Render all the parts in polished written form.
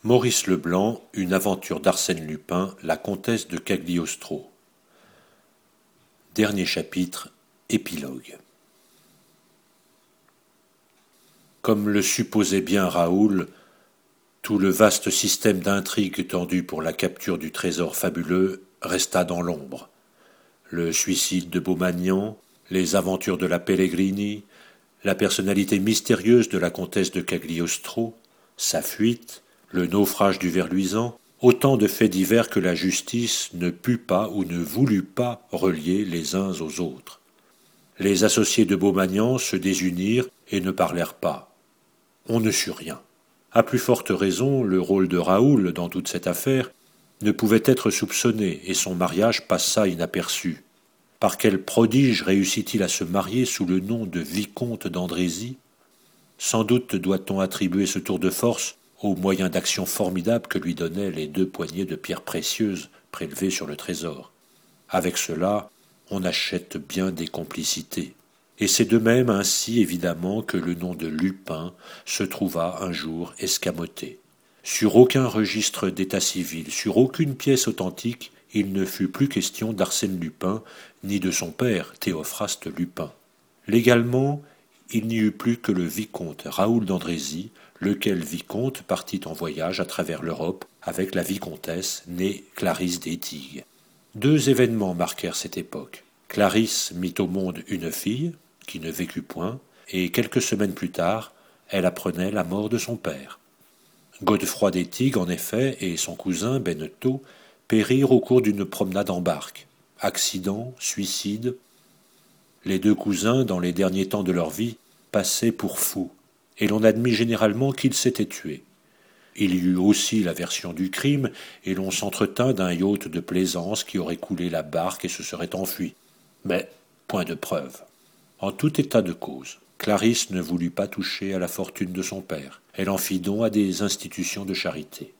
Maurice Leblanc, une aventure d'Arsène Lupin, la comtesse de Cagliostro. Dernier chapitre, épilogue. Comme le supposait bien Raoul, tout le vaste système d'intrigue tendu pour la capture du trésor fabuleux resta dans l'ombre. Le suicide de Beaumagnan, les aventures de la Pellegrini, la personnalité mystérieuse de la comtesse de Cagliostro, sa fuite, le naufrage du ver luisant, autant de faits divers que la justice ne put pas ou ne voulut pas relier les uns aux autres. Les associés de Beaumagnan se désunirent et ne parlèrent pas. On ne sut rien. À plus forte raison, le rôle de Raoul dans toute cette affaire ne pouvait être soupçonné et son mariage passa inaperçu. Par quel prodige réussit-il à se marier sous le nom de vicomte d'Andrézy ? Sans doute doit-on attribuer ce tour de force aux moyens d'action formidables que lui donnaient les 2 poignées de pierres précieuses prélevées sur le trésor. Avec cela, on achète bien des complicités. Et c'est de même ainsi évidemment que le nom de Lupin se trouva un jour escamoté. Sur aucun registre d'état civil, sur aucune pièce authentique, il ne fut plus question d'Arsène Lupin, ni de son père, Théophraste Lupin. Légalement, il n'y eut plus que le vicomte Raoul d'Andrézy, lequel vicomte partit en voyage à travers l'Europe avec la vicomtesse née Clarisse d'Étigues. 2 événements marquèrent cette époque. Clarisse mit au monde une fille, qui ne vécut point, et quelques semaines plus tard, elle apprenait la mort de son père. Godefroy d'Étigues, en effet, et son cousin Benneteau périrent au cours d'une promenade en barque. Accident, suicide. Les 2 cousins, dans les derniers temps de leur vie, passaient pour fous, et l'on admit généralement qu'ils s'étaient tués. Il y eut aussi la version du crime, et l'on s'entretint d'un yacht de plaisance qui aurait coulé la barque et se serait enfui. Mais point de preuve. En tout état de cause, Clarisse ne voulut pas toucher à la fortune de son père. Elle en fit don à des institutions de charité.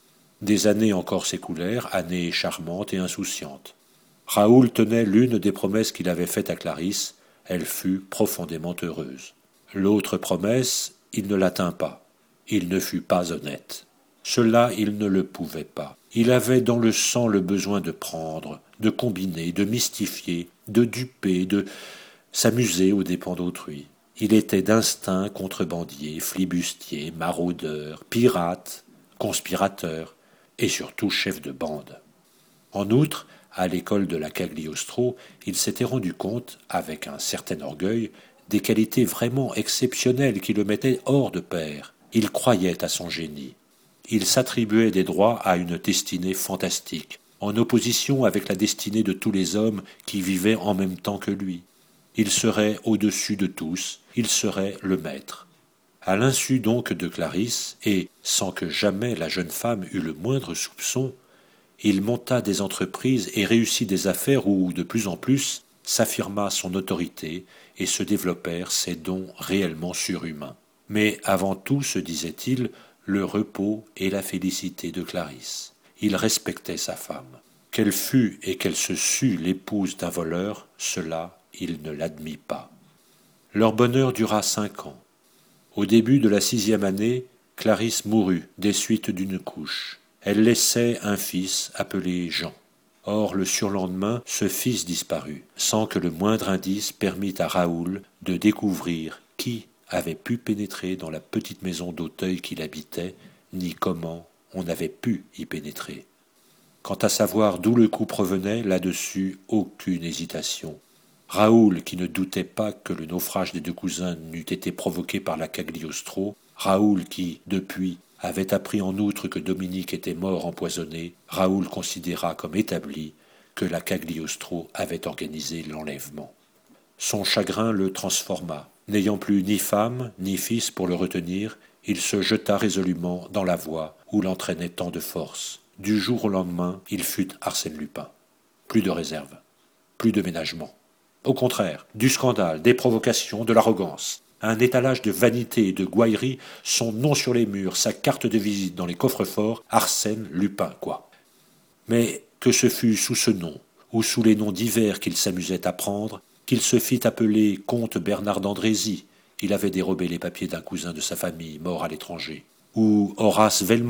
Des années encore s'écoulèrent, années charmantes et insouciantes. Raoul tenait l'une des promesses qu'il avait faites à Clarisse. Elle fut profondément heureuse. L'autre promesse, il ne l'atteint pas. Il ne fut pas honnête. Cela, il ne le pouvait pas. Il avait dans le sang le besoin de prendre, de combiner, de mystifier, de duper, de s'amuser aux dépens d'autrui. Il était d'instinct contrebandier, flibustier, maraudeur, pirate, conspirateur et surtout chef de bande. En outre, à l'école de la Cagliostro, il s'était rendu compte, avec un certain orgueil, des qualités vraiment exceptionnelles qui le mettaient hors de pair. Il croyait à son génie. Il s'attribuait des droits à une destinée fantastique, en opposition avec la destinée de tous les hommes qui vivaient en même temps que lui. Il serait au-dessus de tous, il serait le maître. À l'insu donc de Clarisse, et sans que jamais la jeune femme eût le moindre soupçon, il monta des entreprises et réussit des affaires où, de plus en plus, s'affirma son autorité et se développèrent ses dons réellement surhumains. Mais avant tout, se disait-il, le repos et la félicité de Clarisse. Il respectait sa femme. Qu'elle fût et qu'elle se sût l'épouse d'un voleur, cela, il ne l'admit pas. Leur bonheur dura 5 ans. Au début de la 6e année, Clarisse mourut des suites d'une couche. Elle laissait un fils appelé Jean. Or, le surlendemain, ce fils disparut, sans que le moindre indice permît à Raoul de découvrir qui avait pu pénétrer dans la petite maison d'Auteuil qu'il habitait, ni comment on avait pu y pénétrer. Quant à savoir d'où le coup provenait, là-dessus, aucune hésitation. Raoul, qui ne doutait pas que le naufrage des 2 cousins n'eût été provoqué par la Cagliostro, Raoul qui, depuis, avait appris en outre que Dominique était mort empoisonné, Raoul considéra comme établi que la Cagliostro avait organisé l'enlèvement. Son chagrin le transforma. N'ayant plus ni femme, ni fils pour le retenir, il se jeta résolument dans la voie où l'entraînait tant de force. Du jour au lendemain, il fut Arsène Lupin. Plus de réserve, plus de ménagement. Au contraire, du scandale, des provocations, de l'arrogance. Un étalage de vanité et de gouaillerie, son nom sur les murs, sa carte de visite dans les coffres-forts, Arsène Lupin, quoi. Mais que ce fût sous ce nom, ou sous les noms divers qu'il s'amusait à prendre, qu'il se fit appeler comte Bernard d'Andrézy, il avait dérobé les papiers d'un cousin de sa famille mort à l'étranger, ou Horace Velmont,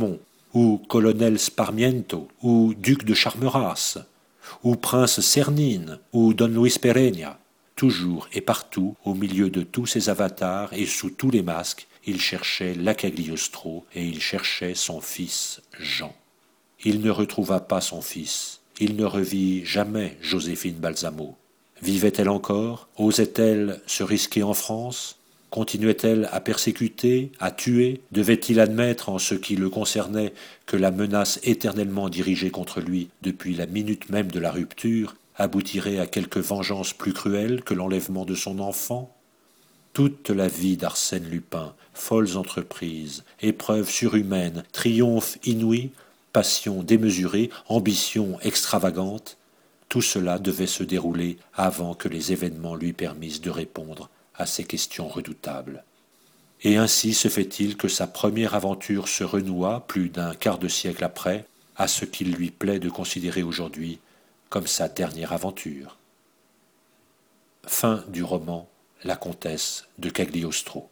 ou colonel Sparmiento, ou duc de Charmeras, ou prince Cernine, ou don Luis Pereña. Toujours et partout, au milieu de tous ces avatars et sous tous les masques, il cherchait l'Acagliostro et il cherchait son fils Jean. Il ne retrouva pas son fils. Il ne revit jamais Joséphine Balsamo. Vivait-elle encore? Osait-elle se risquer en France? Continuait-elle à persécuter, à tuer? Devait-il admettre en ce qui le concernait que la menace éternellement dirigée contre lui depuis la minute même de la rupture aboutirait à quelque vengeance plus cruelle que l'enlèvement de son enfant? Toute la vie d'Arsène Lupin, folles entreprises, épreuves surhumaines, triomphes inouïs, passion démesurée, ambition extravagante, tout cela devait se dérouler avant que les événements lui permissent de répondre à ces questions redoutables. Et ainsi se fait-il que sa première aventure se renoua plus d'un quart de siècle après à ce qu'il lui plaît de considérer aujourd'hui comme sa dernière aventure. Fin du roman La comtesse de Cagliostro.